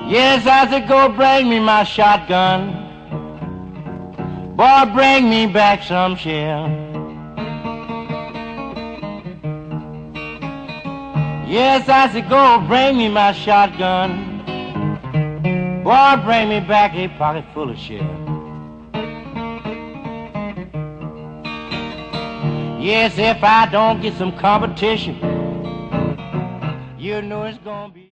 Yes, I said, go bring me my shotgun. Boy, bring me back some shell. Yes, I said, go bring me my shotgun. Boy, bring me back a pocket full of shell. Yes, if I don't get some competition, you know it's gonna be